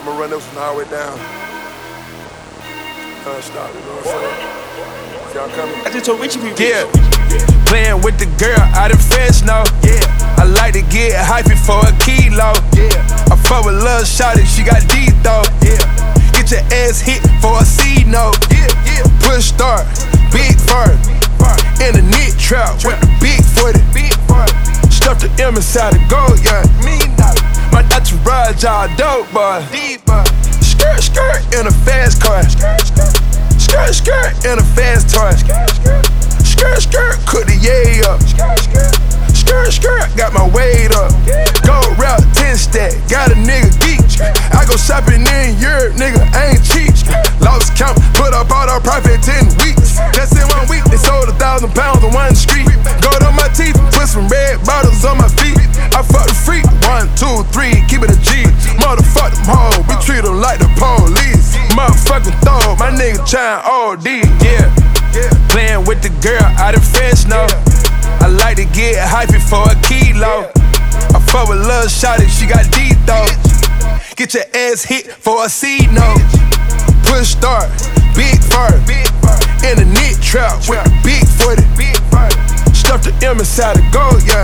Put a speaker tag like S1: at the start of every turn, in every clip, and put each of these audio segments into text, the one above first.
S1: I'ma run this one all the way down. Stop, you know what I'm saying? Y'all coming?
S2: I just told Richie people.
S3: Yeah, playing with the girl out in Fresno. Yeah, I like to get hypey for a kilo. Yeah, I fuck with lil' shawty, she got deep though. Yeah, get your ass hit for a C note. Yeah, push start, big fur, in the knit trap with the big footy. Stuff the M inside the gold, yeah. My entourage all dope, boy. Skirt, skirt in a fast car. Skirt, skirt in a fast toy. Skirt, skirt, cook the yay up. Skirt, skirt, got my weight up. Gold route, 10 stack, got a nigga geek. I go shopping in Europe, nigga, I ain't cheap. Lost count, put up all our profit 10 weeks. Just in 1 week, they sold 1,000 pounds on one street. Gold on my teeth, put some red bottles on my feet. I fuck the freak, 1, 2, 3, keep it a G. Motherfuck them hoes, we treat them like the police. Motherfucking thug, my nigga tryin' OD, yeah. Playing with the girl out in Fresno. I like to get hypey for a kilo. I fuck with lil' shawty, she got deep though. Get your ass hit for a C note. Push start, big fur, in the knit trap with the big footy. Stuff the M inside the gold, yeah.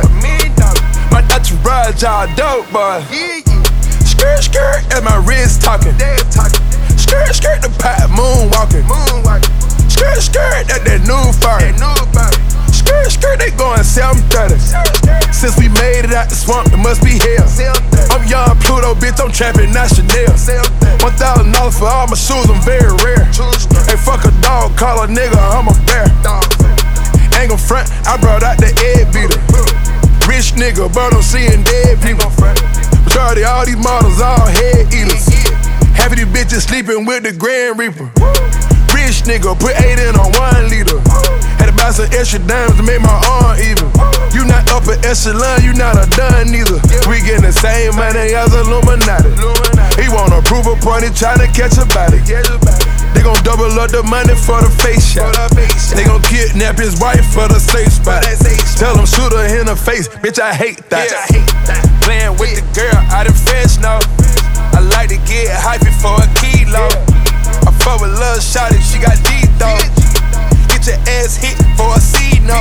S3: My entourage all dope, boy. Skirt, skirt, at my wrist talking. Skirt, skirt, the pot moonwalking. Skirt, skirt, that new fire. Skirt, skirt, they going 730. Since we made it out the swamp, it must be hell. I'm young Pluto, bitch, I'm trapping, not Chanel. $1,000 for all my shoes, I'm very rare. Hey, fuck a dog, call a nigga, I'm a bear. Ain't gon' front, I brought out the egg beater. Rich nigga, but I'm seeing dead people. Majority all these models, all head eaters. Half of these bitches sleeping with the Grand Reaper. Rich nigga, put 8 in on 1 liter. Had to buy some extra dimes to make my arm even. You not upper echelon, you not a done neither. We getting the same money as Illuminati. He want a proof a point, he tryna catch a body. They gon' double up the money for the face shot. They gon' kidnap his wife for the safe spot. Tell him shoot her in the face, bitch, I hate that. Playing with the girl out in Fresno. I like to get hypey for a kilo. I fuck with lil' shawty, she got deep though. Get your ass hit for a C note.